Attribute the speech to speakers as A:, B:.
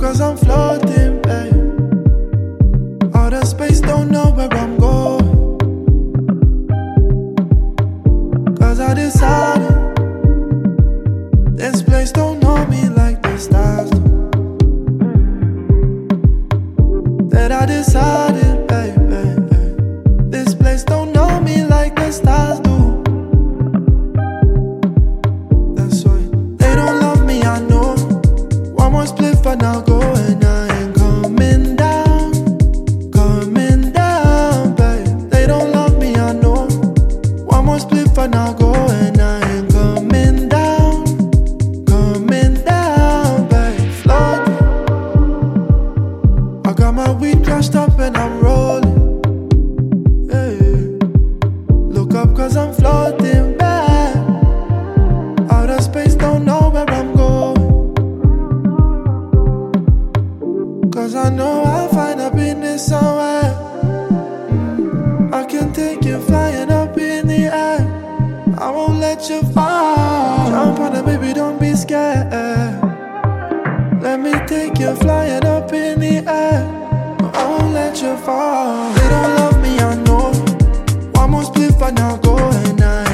A: cause I'm floating, babe. Outer space, don't know where I'm going. Cause I decided this place don't know me like the stars do. That I decided, baby, this place don't know me like the stars do. That's why they don't love me, I know. One more split for now, go and I ain't coming down, babe. They don't love me, I know. One more split for now, go and I ain't coming down, babe. Floating, I got my weed crushed up and I'm rolling. Hey, look up cause I'm floating back. Outer space, don't know where I'm going. Cause I know I'll find happiness somewhere. I can take you flying up in the air. I won't let you fall. Jump on it, baby, don't be scared. Let me take you flying up in the air. I won't let you fall. They don't love me, I know. One more split for now, go and I